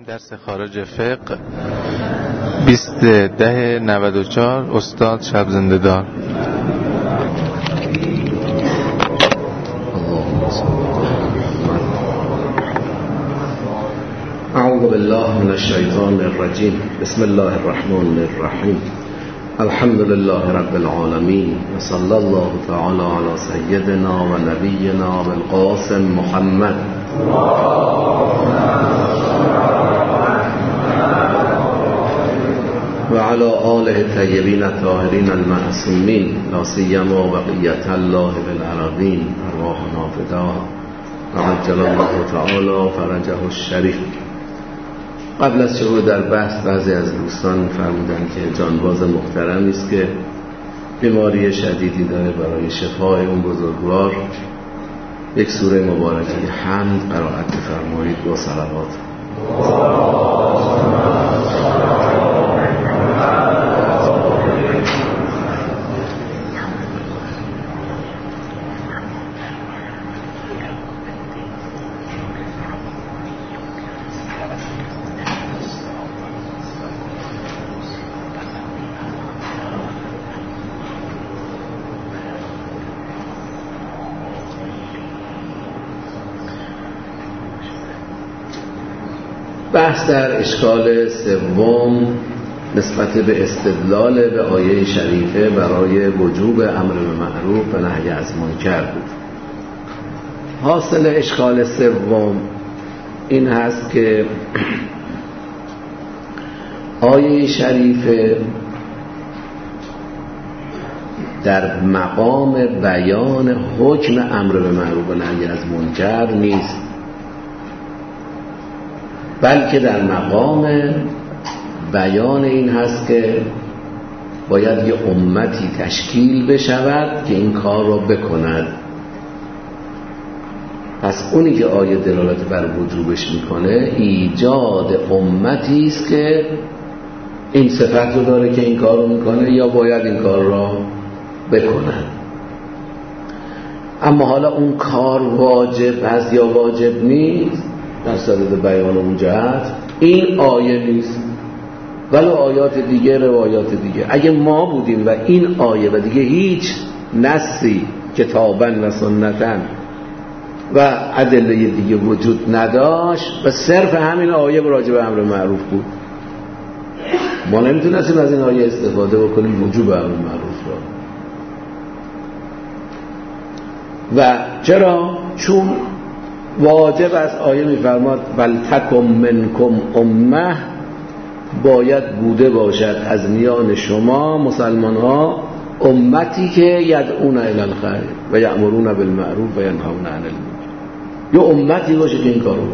درس خارج فقه 20/10/94 استاد شب زنده دار. اعوذ بالله من الشیطان الرجیم. بسم الله الرحمن الرحیم. الحمد لله رب العالمین و صلی الله تعالی علی سیدنا و نبینا بالقاسم محمد و علی آله الطیبین الطاهرین المعصومین لا سیما بقیة الله بالارضین ارواحنا فداها و عجل الله تعالی فرجه الشریف. قبل از شروع در بحث بعضی از دوستان فرمودن که جانباز محترمی است که بیماری شدیدی داره، برای شفای اون بزرگوار یک سوره مبارکه حمد قرائت بفرمایید با صلوات. بحث در اشکال سوم نسبت به استدلال به آیه شریفه برای وجوب امر به معروف و نهی از منکر بود. حاصل اشکال سوم این هست که آیه شریفه در مقام بیان حکم امر به معروف و نهی از منکر نیست، بلکه در مقام بیان این هست که باید یه امتی تشکیل بشود که این کار را بکند. پس اونی که آیه دلالت بر وجوبش میکنه ایجاد امتی است که این صفت رو داره که این کار رو میکنه یا باید این کار را بکند. اما حالا اون کار واجب هست یا واجب نیست در صدد بیان اون جهت این آیه نیست، ولی آیات دیگه، روایات دیگه. اگه ما بودیم و این آیه و دیگه هیچ نصی کتابا و سنتا و ادله دیگه وجود نداشت و صرف همین آیه راجع به امر معروف بود، ما نمیتونستیم از این آیه استفاده بکنیم وجوب امر معروف را. و چرا؟ چون واجب از آیه میفرماد ولتکن منکم امه، باید بوده باشد از میان شما مسلمان ها امتی که یدعون الی الخیر و یأمرون بالمعروف و ینهون عن المنکر، یه امتی باشه که این کارو.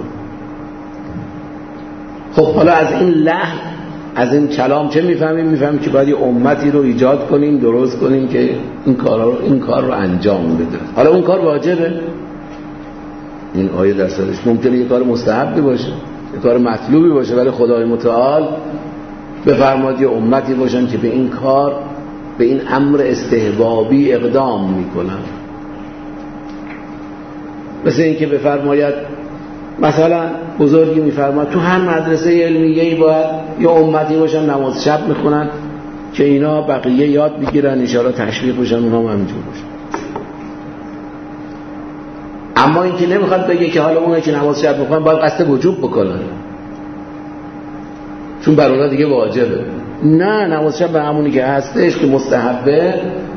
خب حالا از این لحن، از این کلام چه میفهمیم؟ میفهمیم که باید یه امتی رو ایجاد کنیم، درست کنیم که این کار رو انجام بده. حالا اون کار واجبه؟ این آیه در صدرش ممکنه یه کار مستحبی باشه، یه کار مطلوبی باشه، ولی خدای متعال بفرماد یه امتی باشن که به این کار، به این امر استحبابی اقدام میکنن. مثل این که بفرماید مثلا بزرگی میفرماد تو هر مدرسه علمیه‌ای باید یه امتی باشن نماز شب میخونن که اینا بقیه یاد بگیرن، ان شاءالله تشویق بشن اونها هم همینجور باشن. اما این که نمیخواد بگه که حالا اونایی که نماز شب میخونن باید قصد وجوب بکنن چون بر اونها دیگه واجبه. نه، نماز شب به همونی که هستش که مستحبه.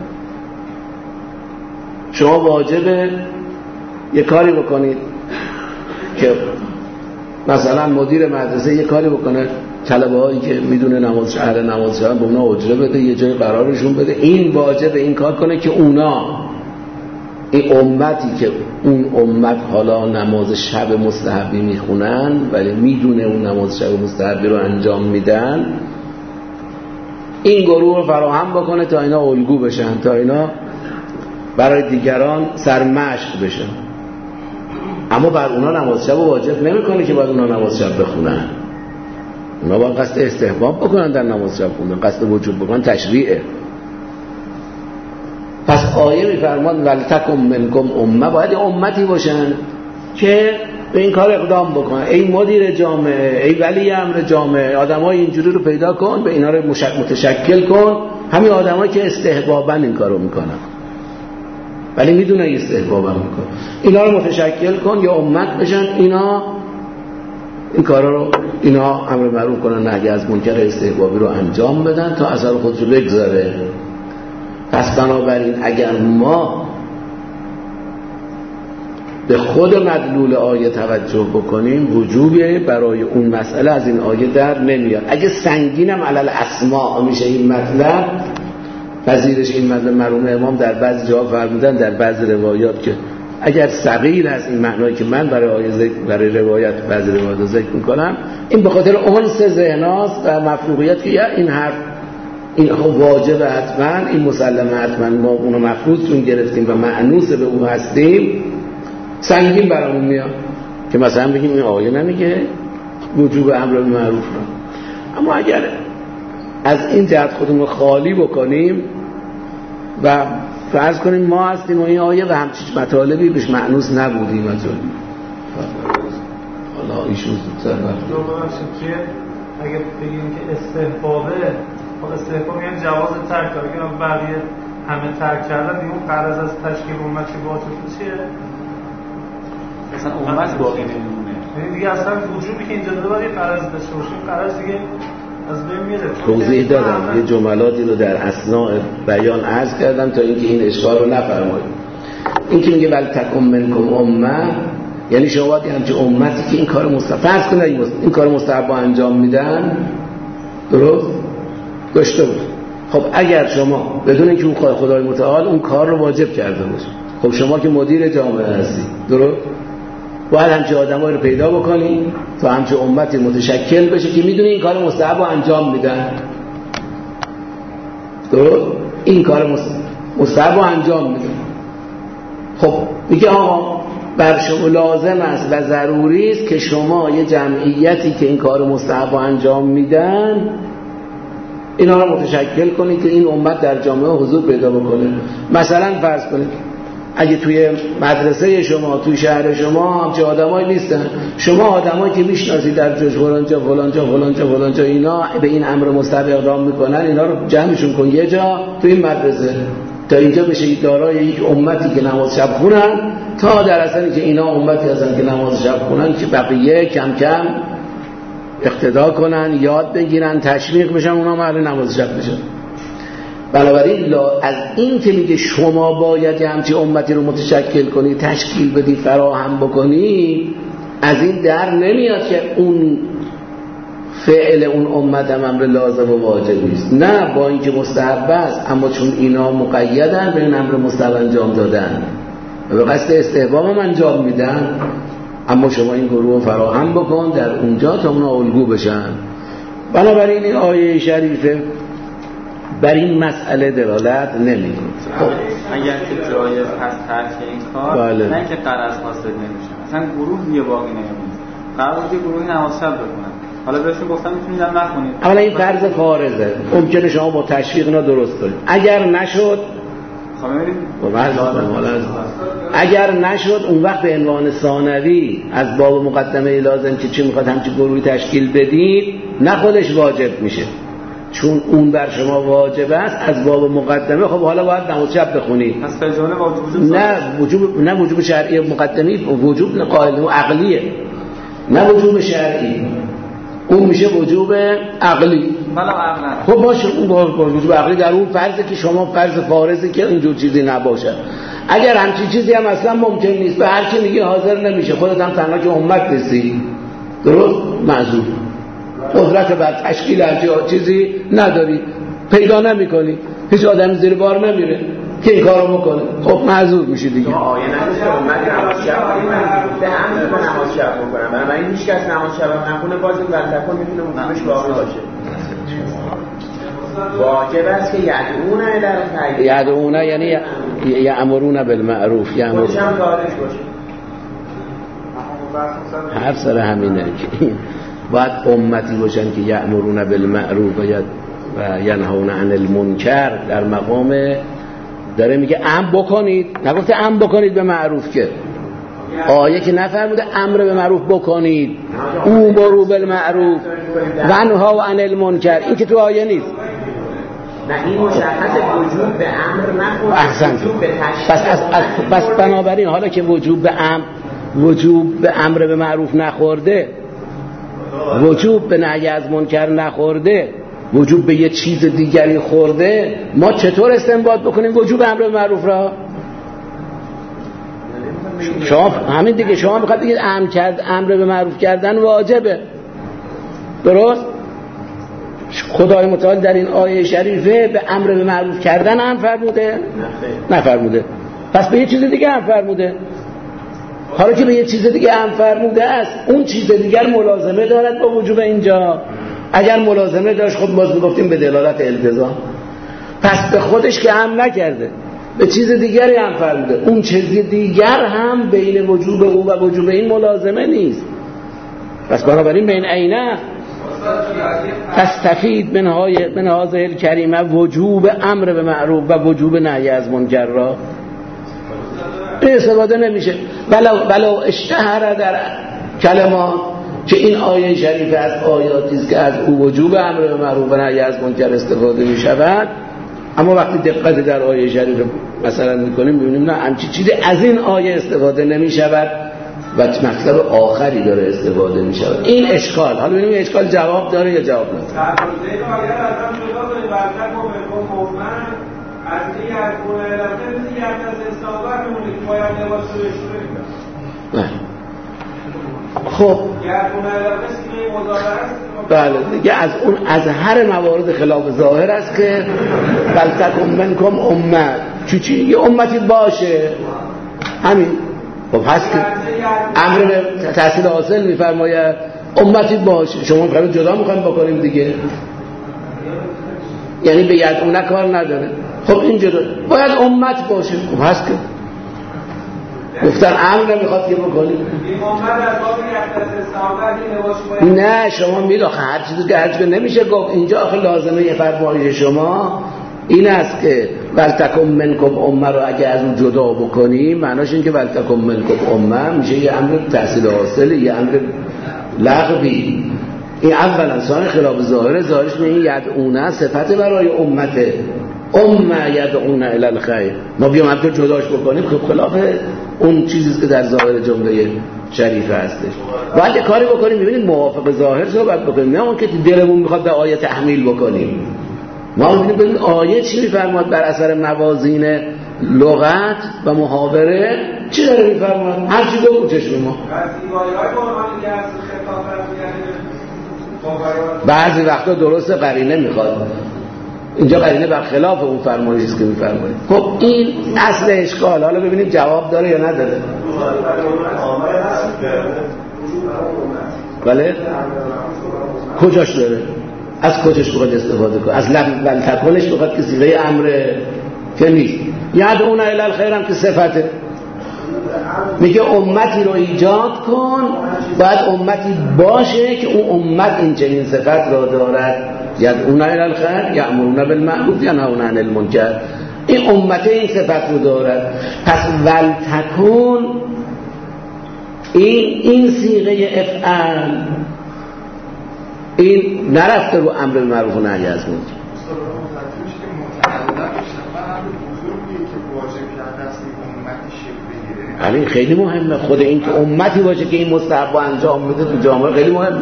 شما واجبه یه کاری بکنید که مثلا مدیر مدرسه یه کاری بکنه، طلبه هایی که میدونه نماز شهر نماز شب به اونا اجره بده، یه جای قرارشون بده، این واجبه این کار کنه که اونا، این امتی که اون امت حالا نماز شب مستحبی میخونن ولی میدونه اون نماز شب مستحبی رو انجام میدن، این گروه رو فراهم بکنه تا اینا الگو بشن، تا اینا برای دیگران سرمشق بشن. اما بر اونا نماز شب واجب نمیکنه که باید اونا نماز شب بخونن. اونا باید قصد استحباب بکنن در نماز شب خوندن، قصد وجوب بکنن تشریعه. پس آیه میفرماد ولتکن منکم امه، باید امتی باشن که به این کار اقدام بکن، ای مدیر جامعه، ای ولی امر جامعه، آدمای اینجوری رو پیدا کن، به اینا رو متشکل کن. همین آدمایی که استحباباً این کارو میکنن ولی میدونن استحباباً میکنن، اینا رو متشکل کن یا امت بشن، اینا این کارا رو، اینا امر معروف کنن، نهی از منکر استحبابی رو انجام بدن تا اثر خودش رو بگذاره. پس بنابراین اگر ما به خود مدلول آیه توجه بکنیم، وجوبی برای اون مسئله از این آیه در نمیاد. اگه سنگینم علل اسماء میشه این مطلب، پذیرش این مطلب، مرحوم امام در بعضی جاها فرمودن در بعضی روایات که اگر صغیر از این معنایی که من برای آیه برای روایت بعضی روایات ذکر میکنم، این به خاطر انس ذهناست و مفروضیت که این حرف این واجب حتما، این مسلمه حتما، ما اونو مفروض چون گرفتیم و معنوس به اون هستیم، سنگین برامون میاد که مثلا بگیم این آیه نمیگه وجوب امر بالمعروف رو. اما اگر از این جهت خودمون خالی بکنیم و فرض کنیم ما هستیم و این آیه و همچین مطالبی بهش معنوس نبودیم از اون، حالا ایشون زودتر که اگه بگیم که استحبابه، خب استحباب یعنی جواز ترک داره که بقیه همه ترک کردن، دیگه اون قرض از تشکیل امت که باطل چیه؟ مثلا امت باقی نمیمونه، یعنی دیگه اصلا وجودی که اینجا داره باید قرض داشته باشه، قرض دیگه از بین میره. توضیح دادم یه جملاتی رو در اثناء بیان عرض کردم تا اینکه این اشکال رو نفرمایید. این که میگه ولتکن منکم امه، یعنی شما باید همچین امتی که این کار مستحب کنه، این کار مستحب انجام میدن، درست داشته بود. خب اگر شما بدون اینکه اون خدای متعال اون کار رو واجب کرده باشه، خب شما که مدیر جامعه هستی، درست باید همچین آدمایی رو پیدا بکنی تا همچین امتی متشکل بشه که میدونی این کار مستحب رو انجام میدن، درست این کار مستحب رو انجام میدن. خب میگه آقا بر شما لازم است و ضروری است که شما یه جمعیتی که این کار مستحب رو انجام میدن اینا رو متشکل کنید که این امت در جامعه حضور پیدا بکنه. مثلا فرض کنید اگه توی مدرسه شما، توی شهر شما همچه آدمایی نیستن، شما آدمایی که میشناسید در جوش فلانجا اینا به این امر مستحب اقدام میکنن، اینا رو جمعشون کن یه جا تو این مدرسه تا اینجا بشه دارای یک امتی که نماز شب خونن، تا در اصلی که اینا امتی هستن که نماز شب خونن که بقیه کم کم اقتدا کنن، یاد بگیرن، تشویق بشن، اونا محل نماز شب بشن. بنابراین از این که میگه شما باید همچی امتی رو متشکل کنی، تشکیل بدی، فراهم بکنی، از این در نمیاد که اون فعل اون امت هم امر لازم و واجبی است. نه، با اینکه مستحب است، اما چون اینا مقیدن به این امر مستحب انجام دادن و به قصد استحباب هم انجام میدن، اما شما این گروه رو فراهم بکن در اونجا تا اونا الگو بشن. بنابراین این آیه شریفه بر این مسئله دلالت نمی‌کنه. خب اگر که جایز هست ترک این کار، بله. نه که قرض حاصل نمیشه، مثلا گروه یه باقی نمیمونه، قرار بود گروهی نماز شب بکنن، حالا بهشون گفتم میتونید هم نخونید. اولا این فرض فارضه، ممکنه شما با تشویق اینا درست کنید. اگر نشد اگر نشد اون وقت به عنوان ثانوی از باب مقدمه لازم که چی میخواد همچین گروهی تشکیل بدید، نه خودش واجب میشه، چون اون بر شما واجب است از باب مقدمه. خب حالا باید نماز شب بخونید، پس فیضانه وجوب نه وجوب شرعی مقدمی، وجوب قائل و عقلیه، نه وجوب شرعی، اون میشه وجوب عقلی. خب باشه، اون با وجوب عقلی در اون فرضه که شما فرض فارضه که اینجور چیزی نباشه. اگر همچین چیزی هم اصلا ممکن نیست، به هر کی میگه حاضر نمیشه، خودت هم تنها که امت نیستی، درست معذور، قدرت بر تشکیل همچین چیزی نداری، پیدا نمی‌کنی، هیچ آدمی زیر بار نمیره که این کارو بکنه، خب معذور میشی دیگه. آیه نگفته امت نماز شب گفته همه به نماز شب بکنن، بنابراین هیچ کس نماز شب نخونه باز این ولتکن میتونه مقامش باقی باشه. واجب است که یدعون الی الخیر، یدعون یعنی یأمرون بالمعروف، یأمرون هم دارش باشه. هر سر همینه که باید امتی باشن که یأمرون بالمعروف و ینهون عن المنکر. در مقام داره میگه امر بکنید، نگفته امر بکنید به معروف، که آیه که نفرموده امر به معروف بکنید، امروا بالمعروف و انها عن المنکر، این که تو آیه نیست. نه این مشخص وجوب به امر نخورده، احسنت. وجوب به تشریع. بس بنابراین حالا که وجوب به امر به معروف نخورده، وجوب به نهی از منکر نخورده، وجوب به یه چیز دیگری خورده، ما چطور استنباط بکنیم وجوب امر به معروف را؟ شما همین دیگه، شما میخواد بگید امر به معروف کردن واجبه، درست؟ خدای متعال در این آیه شریفه به امر به معروف کردن هم فرموده؟ نفرموده. پس به یه چیز دیگه هم فرموده. حالا که به یه چیز دیگه هم فرموده است، اون چیز دیگر ملازمه دارد با وجوب اینجا؟ اگر ملازمه داشت خود باز میگفتیم به دلالت التزام. پس به خودش که هم نکرده، به چیز دیگری هم فرموده، اون چیز دیگر هم بین وجوب او و وجوب این ملازمه نیست. پس بنابراین بین عینه تستفید من هذه الکریمه وجوب امر به معروف و وجوب نهی از منکر را استفاده نمیشه. ولو اشتهر در کلمات که این آیه شریفه از آیاتی است که از او وجوب امر به معروف و نهی از منکر استفاده میشود، اما وقتی دقت در آیه شریفه مثلا میکنیم میبینیم نه همچی چیزی از این آیه استفاده نمیشود و مطلب آخری داره استفاده میشود. این اشکال، حالا ببینیم این اشکال جواب داره یا جواب نداره. خب بله دیگه از اون از هر موارد خلاف ظاهر است که ولتکن منکم امه، چی یه امتی باشه، همین. خب هست که امر به تحصیل حاصل میفرماید امتی باشه، شما میخوایم جدا میخوایم بکنیم دیگه، یعنی به ید اون کار نداره. خب این جدا باید امت باشه. خب هست که گفتن امر نمیخواد که بکنیم. نه شما میگید آخه هر چیزی که هر چیزی نمیشه گفت. اینجا آخه لازمه فرمایش شما این است که ولتکن منکم امه رو اگه از اون جدا بکنیم معناش این که ولتکن منکم امه میشه یه امر تحصیل حاصل، یه امر لغوی. این اولا. ثانیا خلاف ظاهره، ظاهرش این یدعونه صفت برای امته، امه یدعونه الی الخیر. ما بیام همطور جداش بکنیم خب خلاف اون چیزیست که در ظاهر جمله شریفه هستش. باید یه کاری بکنیم ببینید موافق ظاهر صحبت بکنیم، نه اون که دلمون میخواد به آیه تحمیل بکنیم. ما ببینید آیه چی میفرماد بر اثر موازین لغت و محاوره چی داره میفرماد؟ هر چی دو چشم ما. بعضی وقتا درسته قرینه میخواد، اینجا قرینه برخلاف اون فرمایشی است که میفرمایید. خب این اصل اشکال. حالا ببینیم جواب داره یا نداره. بله کجاش داره؟ از کجاش بخواد استفاده کنه؟ از ولتکنش بخواد که صیغه امر که نیست. یدعون الی الخیر هم که صفته. میگه امتی رو ایجاد کن، باید امتی باشه که اون امت این چنین صفت را دارد. یدعون الی الخیر یأمرون بالمعروف ینهون عن المنکر. این امت این صفت رو دارد. پس ولتکن این صیغه افعال این نرفته رو امر به معروف و نهی از منکر. این خیلی مهمه. خود این که امتی باشه که این مستحب انجام میده تو جامعه خیلی مهمه.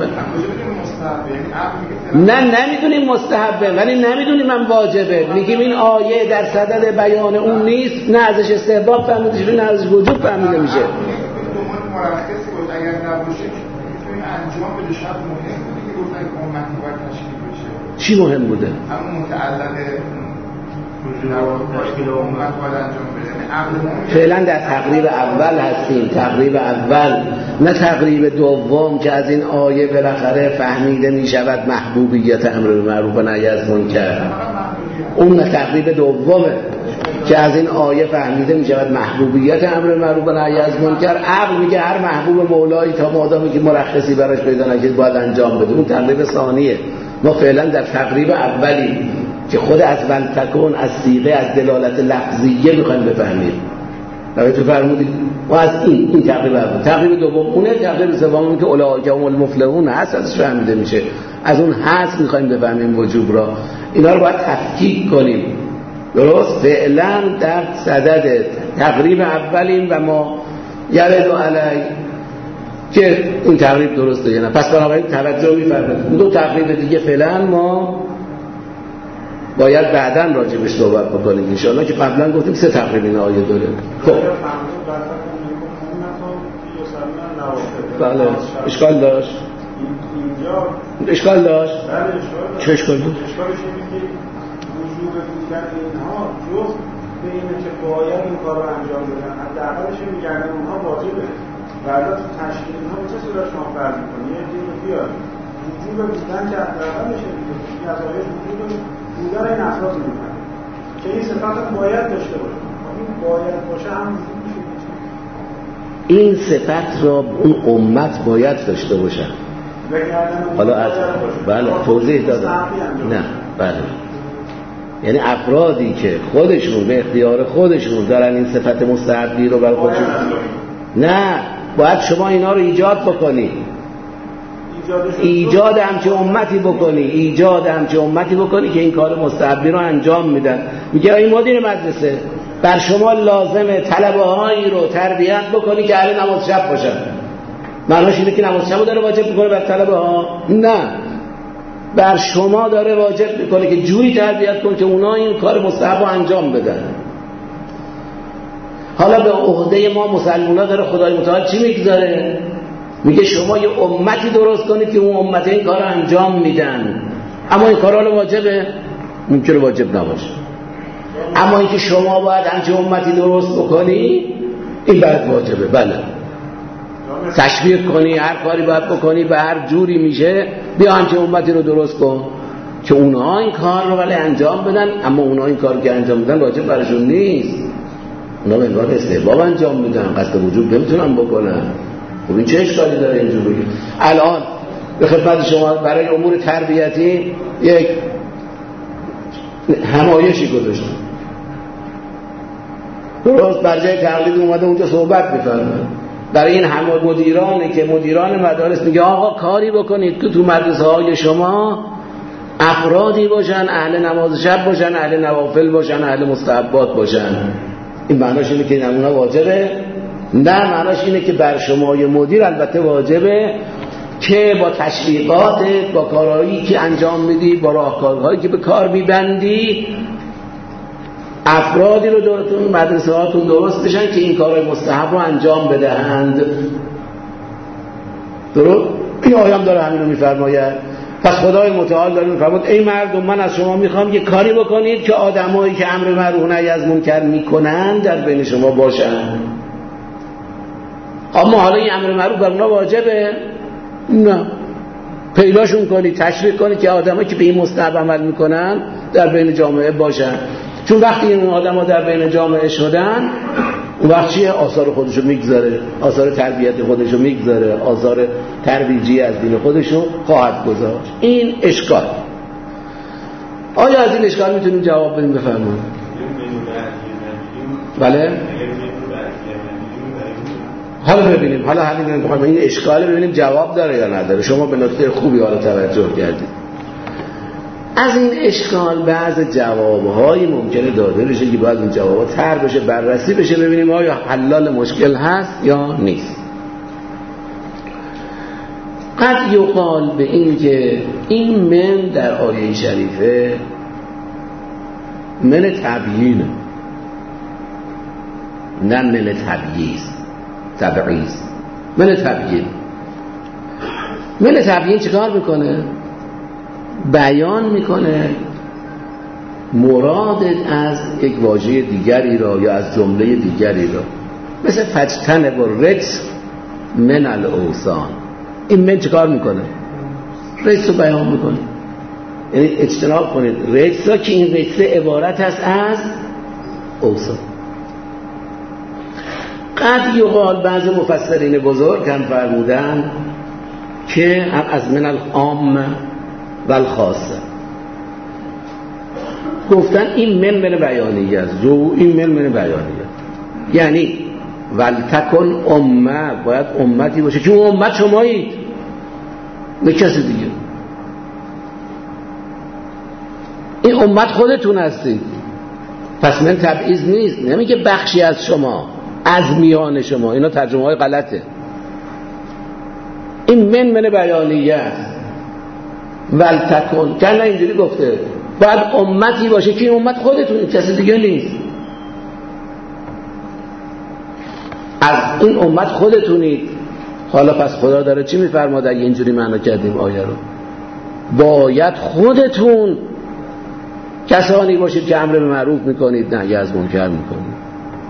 نه نمیدونیم مستحبه ولی نمیدونیم من واجبه. میگیم این آیه در صدد بیان اون نیست، نه ازش استحباب فهمیده شده نه ازش وجوب فهمیده میشه. اگر نباشه میتونیم انجام بده. شاید مهم بوده که گفتن که امتی باید تشکیل بشه. چی مهم بوده؟ همون متعلق تشکیل امت باید انجام بده. فعلا در تقریب اول هستیم، تقریب اول، نه تقریب دوم که از این آیه بالاخره فهمیده میشود محبوبیت امر به معروف و نهی از منکر. اون تقریب دومه که از این آیه فهمیده میشود محبوبیت امر به معروف و نهی از منکر. عقل میگه هر محبوب مولایی تا مادامی که مرخصی براش پیدا نشد باید انجام بده. اون تقریب ثانیه. ما فعلا در تقریب اولی که خود از ولتکن از صیغه از دلالت لفظیه میخوایم بفهمیم. تو فرمودید و از این تقریب دوم اونه، تقریب سوم که اولئک هم المفلحون هست ازش فهمیده میشه. از اون هست میخوایم بفهمیم وجوب را. اینا رو باید تفکیک کنیم. درست؟ فعلا در صدد تقریب اولیم و ما یرد علی که این تقریب درسته یا نه. پس بنابراین توجه می‌فرمایید. دو تقریب دیگه فعلا ما باید بعداً راجبش صحبت بکنیم ان شاءالله، که قبلا گفتیم 3 تقریب این آیه داره. خب بله اشکال داشت. اشکال داشت. چه اشکال داشت؟ اشکالش اینه که وجوب بودن اینها جز به اینه که باید این کار رو انجام بدن، حداقلش میگن اونها واجبه. بعدا تو تشکیل اینها به چه صورت شما فرض می‌کنید؟ یه چیزی بیاد وجوب بودن که حداقلش میگه از آیه وجوب بودن این افراد میگن که این صفات باید داشته باشه. این باید باشه هم این صفت را اون امت باید داشته باشن. حالا از بله توضیح دادم. نه بله، یعنی افرادی که خودشون به اختیار خودشون دارن این صفت مستحبی رو برای خودشون، نه باید شما اینا رو ایجاد بکنی، ایجاد همچه امتی بکنی که این کار مستحبی رو انجام میدن. میگه این مدیر مدرسه بر شما لازمه طلبه هایی رو تربیت بکنی که اهل نماز شب باشن. معناش اینه که نماز شب رو داره واجب میکنه بر طلبه ها؟ نه، بر شما داره واجب میکنه که جوری تربیت کن که اونا این کار مستحب رو انجام بدن. حالا به عهده ما مسلمونا داره خدای متعال چی میگذاره؟ میگه شما یه امتی درست کنید که اون امت این کار رو انجام میدن. اما این کارا واجبه؟ ممکنه واجب نباشه. اما اینکه شما باید همچه امتی درست بکنی این باید واجبه. بله، تشویق کنی، هر کاری باید بکنی، به هر جوری میشه بیا همچه امتی رو درست کن که اونها این کار رو ولی انجام بدن. اما اونها این کار که انجام بدن واجب برشون نیست، اونا به عنوان استحباب انجام میدن، قصد وجوب نمیتونن بکنن. خب این چه اشکالی داره اینجور بگیم؟ الان به خدمت شما برای امور تربیتی یک همایشی گذاشتم، درست بر جای تقلید اومده اونجا صحبت می‌کنه برای این همه مدیرانی که مدیران مدارس میگه آقا کاری بکنید که تو مدرسه های شما افرادی باشن اهل نماز شب باشن، اهل نوافل باشن، اهل مستحبات باشن. این معناش اینه که نمونه واجبه؟ نه، معناش اینه که بر شما یه مدیر البته واجبه که با تشویقاتت، با کارهایی که انجام میدی، با راهکارهایی که به کار میبندی افرادی رو دورتون مدرسه هاتون درست بشن که این کارهای مستحب رو انجام بدهند. درست؟ این آیه هم داره همین رو میفرماید. پس خدای متعال داره میفرماید ای مردم من از شما میخوام یه کاری بکنید که آدمایی که امر معروف و نهی از منکر میکنن در بین شما باشن. اما حالا این امر معروف بر اونا واجبه؟ نه، پیداشون کنید، تشویق کنید که آدمایی که به این مستحب عمل میکنن در بین جامعه باشن. چون وقتی این آدم‌ها در بین جامعه شدن اون وقت چیه؟ آثار خودشو میگذاره، آثار تربیت خودشو میگذاره، آثار ترویجی از دین خودشو خواهد گذاشت. این اشکال. آیا از این اشکال میتونیم جواب بدیم؟ بفرمایید. بله؟ حالا ببینیم، حالا همین این اشکال ببینیم جواب داره یا نداره. شما به نکته خوبی حالا توجه کردید. از این اشکال بعض جوابهایی ممکنه داده بشه که باید این جوابها طرح بشه، بررسی بشه، ببینیم آیا حلال مشکل هست یا نیست. قد یقال به این که این من در آیه شریفه من تبیین، نه من تبعیض. من تبیین چیکار میکنه؟ بیان میکنه مراد از یک واژه دیگری را یا از جمله دیگری را، مثل فجتنب الرجس من الاوثان. این من چیکار میکنه؟ رجس رو بیان میکنه، یعنی اجتناب کنید رجس را که این رجس عبارت است از اوثان. قد یقال بعض مفسرین بزرگ هم فرمودن که هم از من العام و الخاصه گفتن این من بیانیه است، این من بیانیه، یعنی ولتکن امه، باید امتی باشه که اون امت شمایید، نه کسی دیگه. این امت خودتون هستید. پس من تبعیض نیست، نمیگه بخشی از شما، از میان شما. اینا ترجمه های غلطه. این من بیانیه است. ولتکن، کنه اینجوری گفته باید امتی باشه که این امت خودتون، کسی دیگه نیست. از این امت خودتونید. حالا پس خدا داره چی میفرماد اگه اینجوری معنا کردیم آیه رو؟ باید خودتون کسانی باشید که امر به معروف میکنید، نهی از منکر میکنید.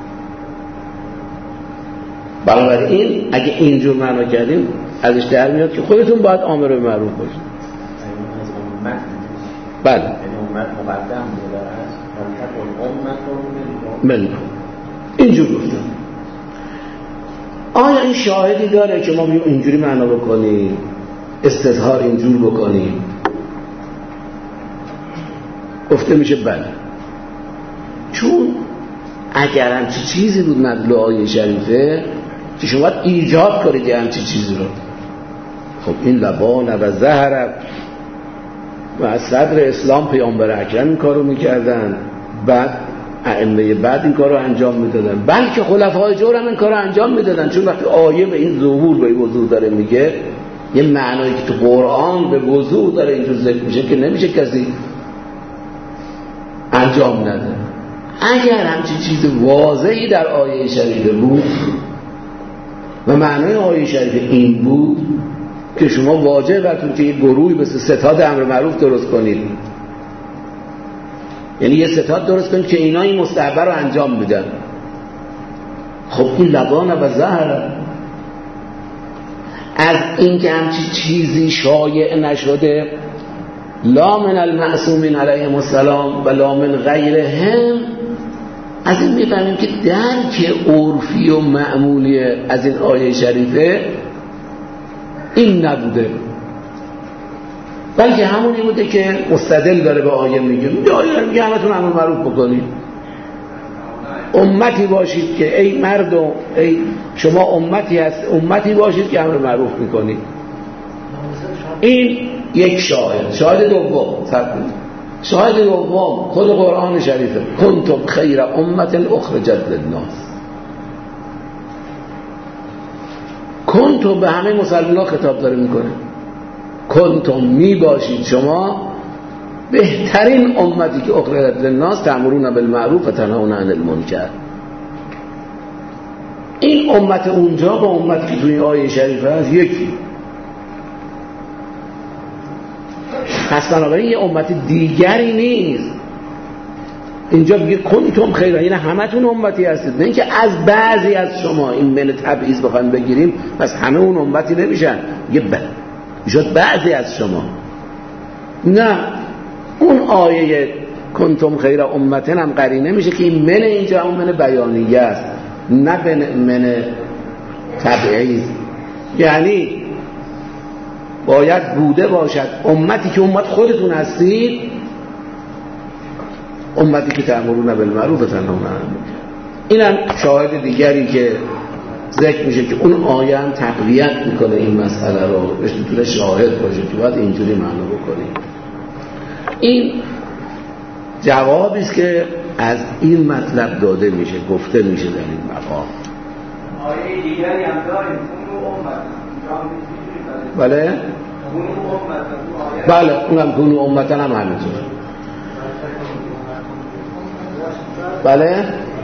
بنابراین اگه اینجور معنا کردیم ازش در میاد که خودتون باید امر به معروف باشید. بله. امت مقدم بوده است. بله. اینجور گفتم. آیا این شاهدی داره که ما بیو اینجوری معنا بکنیم، استظهار اینجور بکنیم؟ گفته میشه بله. چون اگر همچی چیزی بود مدلول آیه شریفه که شما باید ایجاد کنید همچی چیزی رو، خب این لبان و زهر و از صدر اسلام پیامبر اکرم این کارو میکردن، بعد ائمه بعد این کارو انجام میدادن، بلکه خلفای جور هم این کارو انجام میدادن. چون وقتی آیه به این ظهور به این وضوح داره میگه، یه معنایی که تو قرآن به وضوح داره اینجور ذکر میشه که نمیشه کسی انجام نده. اگر همچین چیز واضحی در آیه شریفه بود و معنای آیه شریفه این بود که شما واجب براتون که یک گروهی مثل ستاد امر معروف درست کنید، یعنی یه ستاد درست کنید که اینا این مستحبه رو انجام میدن، خب این لبان و زهر. از این که همچین چیزی شایع نشده، لا من المعصومین علیهم السلام و لا من غیرهم، از این میفهمیم که درک عرفی و معمولی از این آیه شریفه این نبوده، بلکه همونی بوده که مستدل داره به آیه میگه. آیه میگه همتون امر معروف بکنید، امتی باشید که ای مردم، ای شما امتی هست، امتی باشید که امر معروف میکنید. این یک شاهد. شاهد دوم، شاهد دوم خود قرآن شریفه، کنتم خیر امت اخرجت للناس. کنتم به همه مسلمان خطاب داره میکنه، کنتم می باشید شما بهترین امتی که اخرجت للناس، تأمرون بالمعروف و تنهون عن المنکر. این امت اونجا با امتی که توی این آیه شریفه هست یکی. پس بنابراین یه امت دیگری نیست. اینجا میگه کنتم خیر، یعنی همتون امتی هستید، نه اینکه از بعضی از شما این من تبعیض بخوایم بگیریم پس همه اون امتی نمیشن. یه میشد بعضی از شما. نه، اون آیه کنتم خیر امتن هم قرینه میشه که این من اینجا اون من بیانیه است، نه من تبعیض. یعنی باید بوده باشد امتی که امت خودتون هستید، امتی که تأمرون بالمعروف و تنهون عن المنکر. اینم شاهد دیگری که ذکر میشه که اون آیه هم تقویت میکنه این مسئله رو، بهش میتونه شاهد باشه که باید اینجوری معنا بکنیم. این جوابی است که از این مطلب داده میشه، گفته میشه در این مقام. آیه دیگری هم داریم، کنو امت. بله؟ بله، اونم کنو امتن هم همینطور. بله؟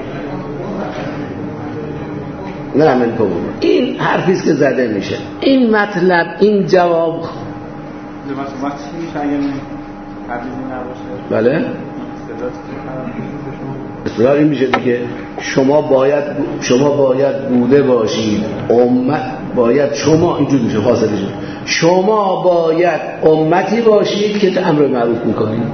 نه من کنو. این حرفیست که زده میشه. این مطلب، این جواب بله؟ اصطلاح این میشه دیگه، شما باید بوده باشید امت، باید شما اینجور میشه فاصله شد، شما باید امتی باشید که امر معروف میکنید،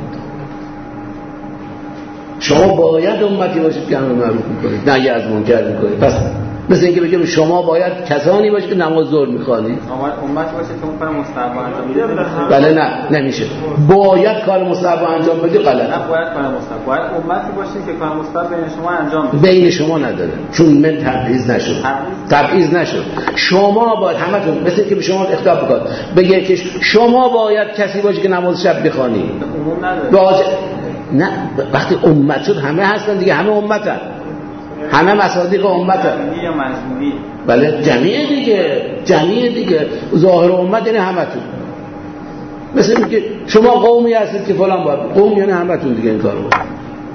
شما باید امتی باشید که امر معروف میکنید، نهی از منکر میکنید. پس مثل اینکه بگم شما باید کسانی باشه که نماز ظهر می‌خوانید. امت باشه که اون کار مستحب انجام بده. بله نه نمیشه. باید کار مستحب انجام بدی غلط. نه باید کار مستحب. باید امتی باشه که کار مستحب بین شما انجام بده. بین شما نداره. چون من تبعیض نشد. شما باید همتون مثل اینکه به شما اخطاب بکنه. بگه که شما باید کسی باشه که نماز شب بخوانی. عموم نداره. نه وقتی امت شد همه هستن دیگه، همه امتن، همه مصادیق امتن یا مجموعی. بله جمعیه دیگه ظاهر امت یعنی همتون. مثل اینکه شما قومی هستید که فلان باید قوم یعنی همتون دیگه این کارو بکنید.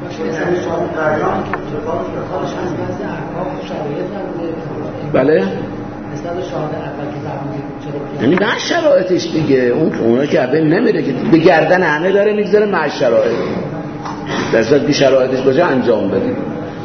بله یعنی نه شرایطش دیگه اونا که اول نمیره که به گردن همه داره میگذاره مع شرایط، در صورت که شرایطش باشه انجام بده.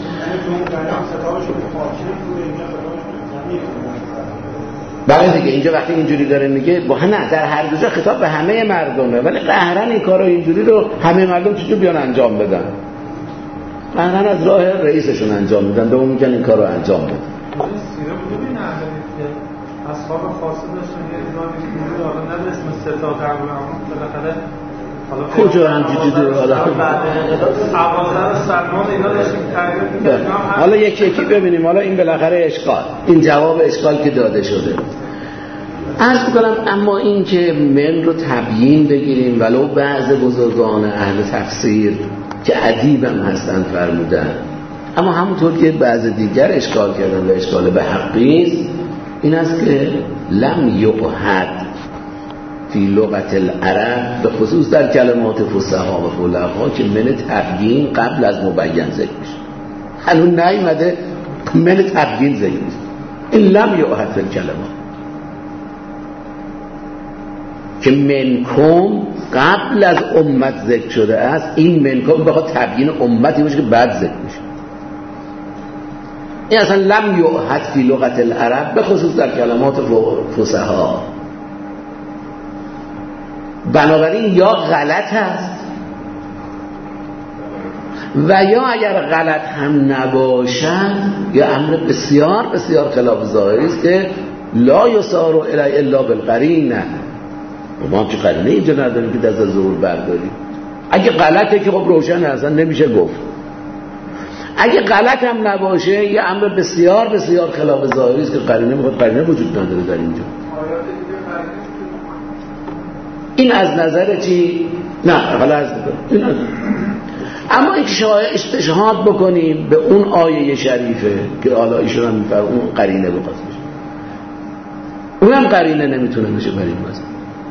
بله دیگه اینجا وقتی اینجوری داره میگه نه در هر دو جا خطاب به همه مردمه، ولی قهرن این کارو اینجوری رو همه مردم چطور بیان انجام بدن؟ قهرن از راه رئیسشون انجام میدن، به اون میگن این کارو انجام بده. سیره بودی نه اصحاب خاصه داشتن یه ایرانی که حالا نه به اسم ستا تقریبا بالاخره کجا هم دیده حالا عوازر سلمان اینا داشتیم تغییر می‌کردیم. حالا یکی ببینیم. حالا این بالاخره اشکال، این جواب اشکال که داده شده عرض می‌کنم. اما این که من رو تبیین بگیریم، ولو بعض بزرگان اهل تفسیر که ادیب هم هستن فرمودن، اما همونطور که بعض دیگر اشکال کردن و اشکال به حقیست، این است که لم یعهد فی لغت العرب به خصوص در کلمات فصحا و فقها که من تبیین قبل از مبین ذکر میشه. هنوز نیومده من تبیین ذکر میشه. این لم یعهد فی الکلمات که منکم قبل از امت ذکر شده است. این منکم بخواد تبیین امتی باشه که بعد ذکر میشه. این اصلا لم یعهد فی لغت العرب به خصوص در کلمات فصحا. بنابراین یا غلط هست و یا اگر غلط هم نباشد یا امر بسیار بسیار خلاف ظاهری است که لا یسار الی الا بالقرینه. ما که قرینه اینجا نداریم که دست از ظهور برداریم. اگه غلطه که خب روشن اصلا نمیشه گفت. اگه غلط هم نباشه یه امر بسیار بسیار خلاف ظاهری است که قرینه وجود نداره در اینجا. این از نظر چی؟ نه حالا از این از. اما اینکه استشهاد بکنیم به اون آیه شریفه که حالا ایشون هم میفرم اون قرینه بخواست بشه، اونم قرینه نمیتونه بشه برای این واسه.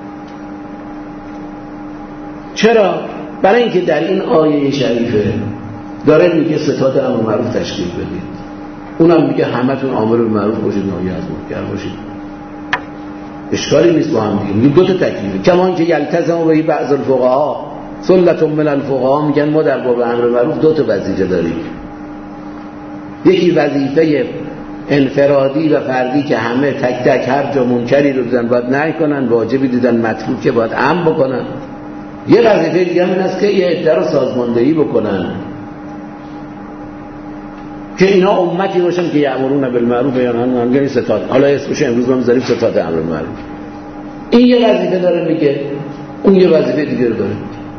چرا؟ برای اینکه در این آیه شریفه داره میگه ستات امر معروف تشکیل بدید، اونم میگه همتون آمر بالمعروف باشید نهی از منکر باشید. اشکالی نیست با هم دیگه. دو تا تکلیفه. کما که یلتزم به بعض الفقها سلت من الفقها میگن ما در باب امر معروف دو تا وظیفه داریم. یکی وظیفه انفرادی و فردی که همه تک تک هر جا منکری رو دیدن باید نهی کنن، واجبی دیدن متروک که باید امر بکنن. یه وظیفه دیگه این است که یه عده رو سازماندهی بکنن که اینا امتی باشن که یأمرون بالمعروف و ینهون عن المنکر. ستاد حالا اسمش امروز ما میذاریم ستاد امر معروف. این یه وظیفه داره میگه، اون یه وظیفه دیگه داره.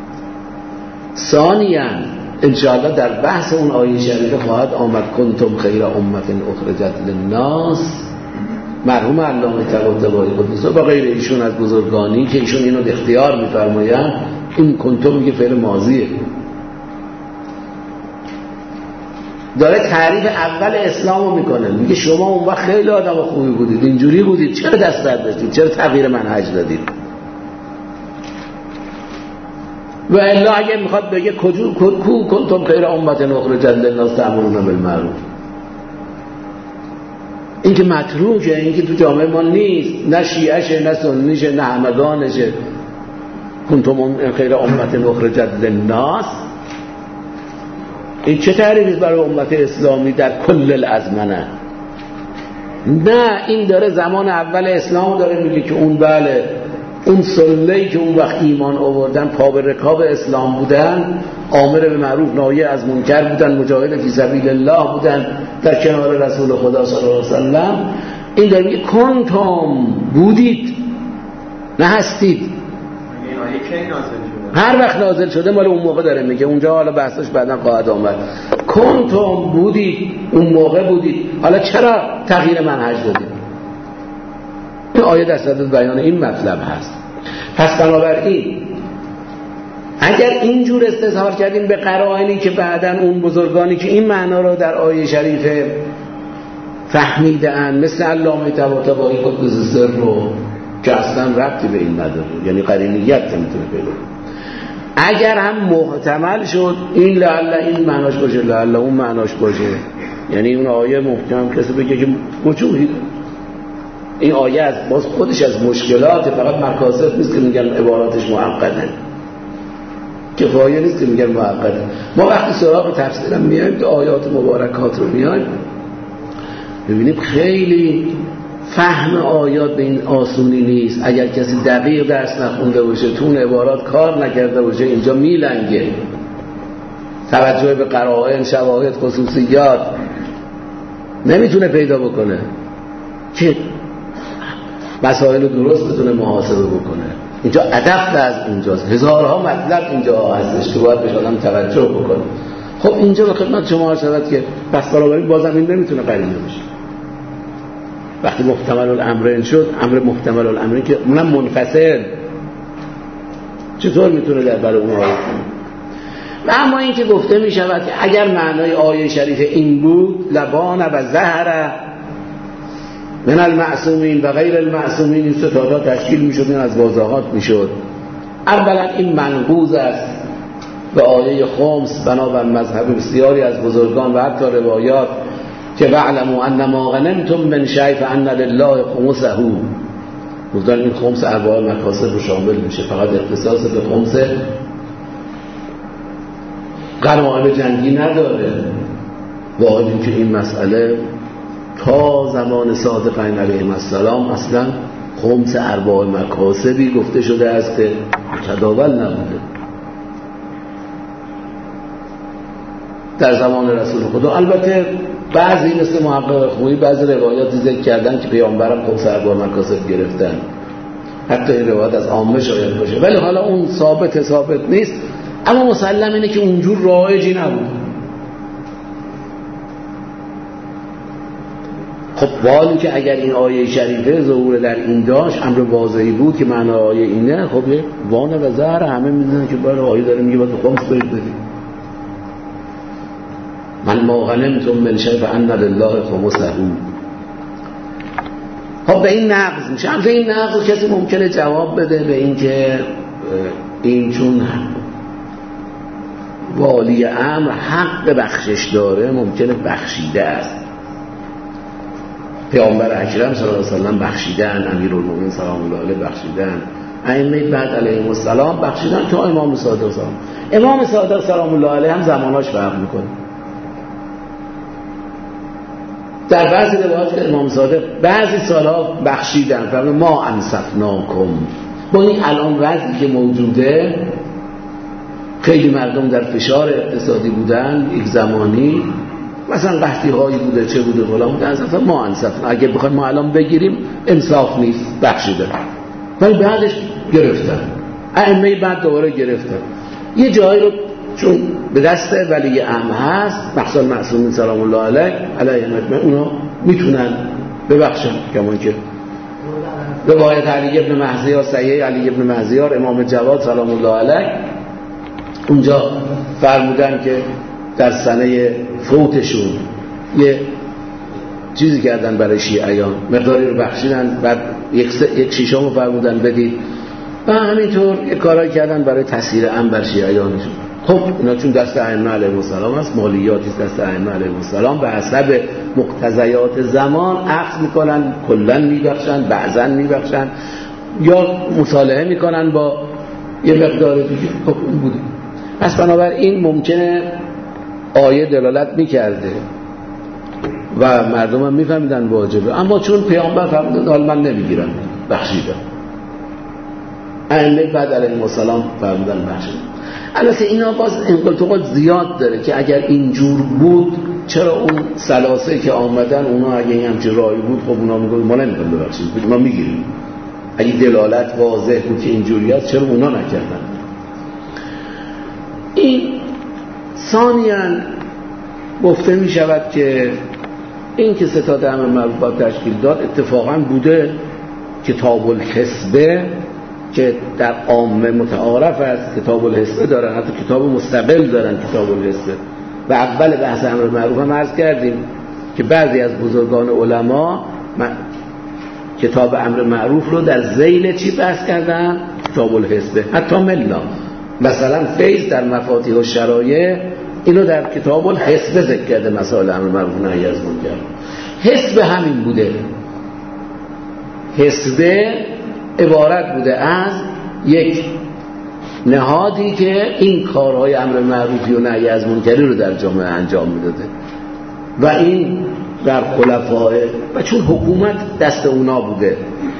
ثانیاً انشاءالله در بحث اون آیه شریفه خواهد آمد کنتم خیر امت اخرجت للناس. مرحوم علامه طباطبایی قدس و غیر ایشون از بزرگانی که ایشون اینو اختیار میفرمایند، این کنتم میگه فعل ماضیه، داره تعریف اول اسلامو میکنه. میگه شما اون وقت خیلی آدم خوبی بودید، اینجوری بودید، چرا دست برداشتید، چرا تغییر منهج دادید؟ و الا اگه میخواد بگه کجور کنتم خیر امت اخرجت للناس تأمرون بالمعروف، این که متروکه، این که تو جامعه ما نیست، نه شیعشه نه سنیشه نه همگانشه. کنتم خیر امت اخرجت للناس، این چه تعریفی برای امت اسلامی در کل الازمنه؟ نه، این داره زمان اول اسلام داره میگه که اون بله اون سله‌ای که اون وقت ایمان آوردن، پا به رکاب اسلام بودن، آمر به معروف ناهی از منکر بودن، مجاهد فی سبیل الله بودن در کنار رسول خدا صلی الله علیه وسلم، این داره میگه کنتم، بودید نه هستید. هر وقت نازل شده مال اون موقع داره میگه، اونجا حالا بحثش بعداً خواهد آمد. کنتم، بودید، اون موقع بودید، حالا چرا تغییر منهج دادید؟ این آیه در صدد بیان این مطلب هست. پس بنابراین اگر اینجور استظهار کردیم به قرائنی که بعداً اون بزرگانی که این معنا رو در آیه شریفه فهمیدن، مثل علامه طباطبایی قدس سر رو که اصلا ربطی به این نداره، یعنی قرینیت نمیتونه پیدا، اگر هم محتمل شد این لعل این معناش باشه لعل اون معناش باشه، یعنی اون آیه محکم کسی بگه که وجوهی این آیه از باز خودش از مشکلات، فقط مکاسب نیست که میگن عباراتش معقده، کفایه نیست که میگن معقده. ما وقتی سراغ تفسیر هم میایم که آیات مبارکات رو میایم ببینیم خیلی فهم آیات به این آسونی نیست. اگر کسی دقیق درس نخونده باشه، تو اون عبارات کار نکرده باشه، اینجا میلنگه. توجه به قرائن، شواهد، خصوصیات نمیتونه پیدا بکنه که مسائل درست بتونه محاسبه بکنه. اینجا ادب از اونجاست، هزارها مطلب اینجا هستش که باید بهش آدم توجه بکنه. خب اینجا به خدمت شما عرض شود که پس بنابراین بازم این نمیتونه قرینه بشه. وقتی محتمل الامرین شد، امر محتمل الامرین که اونم منفصل، چطور میتونه در برای اون آیه کنه؟ و اما این که گفته میشود که اگر معنای آیه شریف این بود، لبان و زهر من المعصومین و غیر المعصومین، این ستادا تشکیل میشد، این از واضحات میشد. اولا این منقوض است به آیه خمس بنابر مذهب بسیاری از بزرگان و حتی روایات که وعلموا ان ما غنمتم من شیء فان لله خمسه، گفتن این خمس ارباع مکاسب رو شامل میشه، فقط اختصاص به خمس غنایم جنگی نداره. واقعا که این مسئله تا زمان صادقین علیهم السلام اصلا خمس ارباع مکاسبی گفته شده است که متداول نبوده. در زمان رسول خدا البته بعضی مثل محقق خویی بعضی روایاتی ذکر کردن که پیامبرم خمس ارباع مکاسب گرفتن، حتی این روایت از عامه شاید باشه، ولی حالا اون ثابت نیست. اما مسلم اینه که اونجور رایجی نبود. خب والی که اگر این آیه شریفه ظهور در این داشت، امر واضحی بود که معنی آیه اینه، خب یه وانه و زهر همه میدونن که برای آیه داره میگه باید خمس برید بدید. من ما غنمتم من شیء فان لله خمسه. خب به این نقض میشه. همچنین این نقض کسی ممکنه جواب بده به این که این چون والی امر حق بخشش داره، ممکنه بخشیده است. پیامبر اکرم صلی الله علیه و سلم بخشیدن، امیرالمومنین سلام الله علیه بخشیدن، ائمه بعد علیهم السلام بخشیدن، تا امام صادق سلام. امام صادق سلام الله علیه هم زماناش فرق میکنه. در بعضی روایات که امام صادق بعضی سالها بخشیدن، فرمود ما انصفناکم. با این الان وضعی که موجوده، خیلی مردم در فشار اقتصادی بودن، یک زمانی مثلا قحطی هایی بوده، چه بوده، فلان بوده، از اصلا ما انصفنا، اگه بخوایم ما الان بگیریم انصاف نیست، بخشیدن. ولی بعدش گرفتن، ائمه بعد دوباره گرفتن. یه جایی رو چون به دست ولی امر هست، مخصوصا معصومین سلام الله علیهم اجمعین، اونا میتونن ببخشن. کما که روایت علی ابن مهزیار، صحیح علی ابن مهزیار، امام جواد سلام الله علیه اونجا فرمودن که در سنه فوتشون یه چیزی کردن برای شیعیان، مقداری رو بخشیدن، بعد یک شیشم رو فرمودن بدید، و همینطور یک کارایی کردن برای تسهیل امر بر شیعیانشون. خب اینا چون دست ائمه علیهم السلام است، مالیاتی دست ائمه علیهم السلام، به حسب مقتضیات زمان اخذ میکنن، کلا میبخشن، بعضا میبخشن، یا مصالحه میکنن با یه مقدار دیگه. خب این بوده. پس بنابراین ممکنه آیه دلالت میکرده و مردم هم میفهمیدن واجبه، اما چون پیامبر فرمود حال من نمیگیرم، بخشیدم. ائمه بعد علیهم السلام فرمودن بخشید. البته اینا باز انقطاعات زیاد داره که اگر اینجور بود چرا اون سلاسه که آمدن اونا اگه این همچین راهی بود خب اونا میگن ما نمی‌خوایم ببخشید ما میگیریم. اگه دلالت واضح بود که اینجوری است چرا اونا نکردن؟ این ثانیاً گفته می شود که این که ستاد امر معروف با تشکیل داد اتفاقاً بوده کتاب الحسبه که در عامه متعارف است، کتاب الحسبه دارن، حتی کتاب مستقل دارن کتاب الحسبه. و اول بحث امر معروف هم عرض کردیم که بعضی از بزرگان علما کتاب امر معروف رو در ذیل چی بحث کردن؟ کتاب الحسبه. حتی ملا مثلا فیض در مفاتیح الشرایع اینو در کتاب الحسبه ذکر کرده، مسائل امر معروف و نهی از منکر. حسبه همین بوده، حسبه عبارت بوده از یک نهادی که این کارهای امر معروفی و نهی از منکری رو در جامعه انجام میداده و این در خلفاء و چون حکومت دست اونا بوده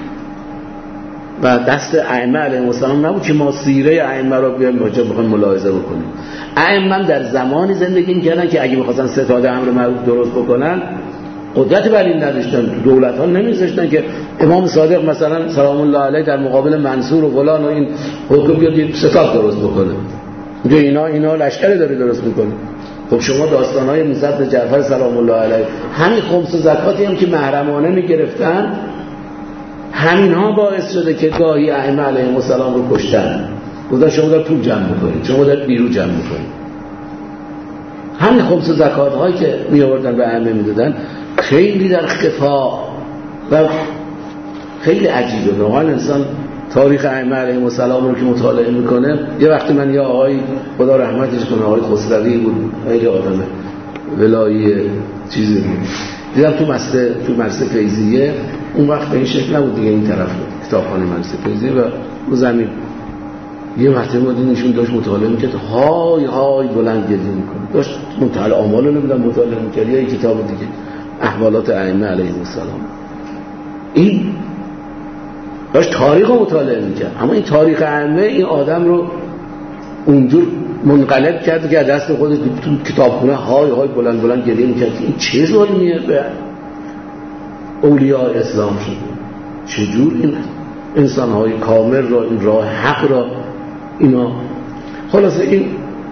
و دست ائمه علیهم السلام نبود که ما سیره ائمه رو بیایم اونجا بخوایم ملاحظه بکنیم. ائمه در زمانی زندگی می‌کردن که اگه می‌خواستن ستاده امر معروف درست بکنن قدرت بر این نداشتن، دولت‌ها نمی‌ذاشتن که امام صادق مثلا سلام الله علیه در مقابل منصور و فلان و این حکم بیاد ستاد درست بکنه. میگه اینا لشکر داره درست می‌کنه. خب شما داستان‌های موسی بن جعفر سلام الله علیه همین خمس و زکاتی هم که محرمانه می‌گرفتن همین‌ها باعث شده که گاهی ائمه علیهم السلام رو کشتن. گفتن شما دارید پول جمع می‌کنید، شما دارید نیرو جمع می‌کنید. همین خمس و زکات‌هایی که می‌آوردن به ائمه می‌دادن خیلی در خفا و خیلی عجیبه. واقعا انسان تاریخ ائمه علیهم السلام رو که مطالعه میکنه، یه وقتی من یه آقای خدا رحمتش کنه آقای خسروی بود، خیلی آدم ولایی چیزی بود، دیدم تو مدرسه فیضیه اون وقت به این شکل نبود دیگه، این طرف کتابخانه مدرسه فیضیه و رو زمین یه مرتبه ما دیدیم داشت مطالعه میکرد، های های بلند گریه میکنه، داشت مطالعه اعمال رو نمیدونم مطالعه میکرد یا یک کتاب دیگه احوالات ائمه علیهم السلام. این داشت تاریخ رو مطالعه میکرد، اما این تاریخ ائمه این آدم رو اونجور منقلب کرد که دست خودش تو کتابخونه های های بلند بلند گریه میکرد. این چه ظلمیه به اولیاء اسلام شده؟ چجور این انسان‌های کامل را، این راه حق را اینا خلاصه این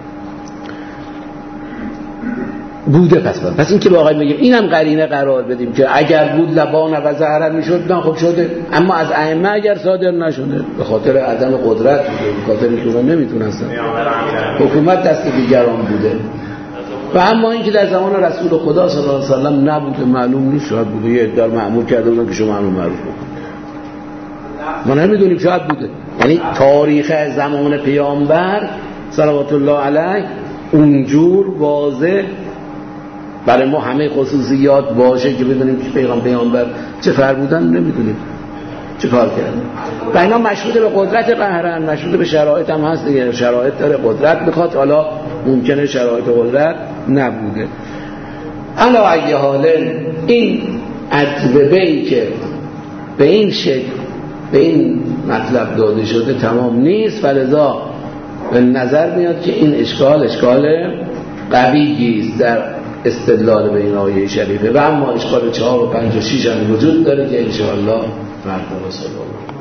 بوده. پس این که واقعا میگیم اینم قرینه قرار بدیم که اگر بود لبان و زهرن میشد نه خب شده، اما از ائمه اگر صادر نشده به خاطر عدم قدرت بوده، به خاطر اینکه اونا نمیتونستن، حکومت دست دیگران بوده. و اما اینکه در زمان رسول خدا صلی الله علیه و سلم نبوده معلوم نیست، شاید بوده، یه ادعا مأمور کرده بودن که شما امر معروف بکنید، ما نمیدونیم، شاید بوده. یعنی تاریخ زمان پیامبر صلوات الله علیه اونجور واضح برای ما همه خصوصیات باشه که بدونیم که پیامبر چه فرمودن، نمیدونیم چه کار کردن. و اینا مشهود به قدرت قهرن، مشهود به شرایط هم هست دیگه، شرایط داره قدرت میخواد، حالا ممکنه شرایط قدرت نبوده. علا ای حال این ادوبه‌ای که به این شکل به این مطلب داده شده تمام نیست، فلذا به نظر میاد که این اشکال قویی است در استدلال به این آیه شریفه. و اما اشکال 4 و 5 و 6 هم وجود داره که انشاءالله فردا رسول الله